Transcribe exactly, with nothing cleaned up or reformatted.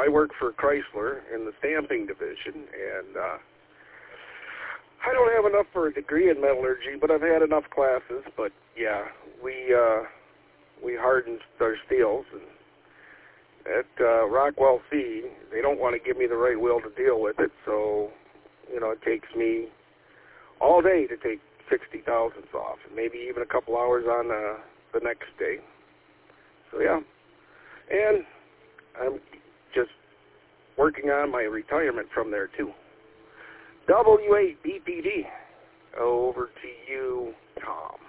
I work for Chrysler in the stamping division, and uh, I don't have enough for a degree in metallurgy, but I've had enough classes. But yeah, we uh, we hardened our steels, and at uh, Rockwell C, they don't want to give me the right wheel to deal with it, so you know it takes me all day to take sixty thousandths off, and maybe even a couple hours on uh, the next day. So yeah, and I'm just working on my retirement from there too. W eight B P D. Over to you, Tom.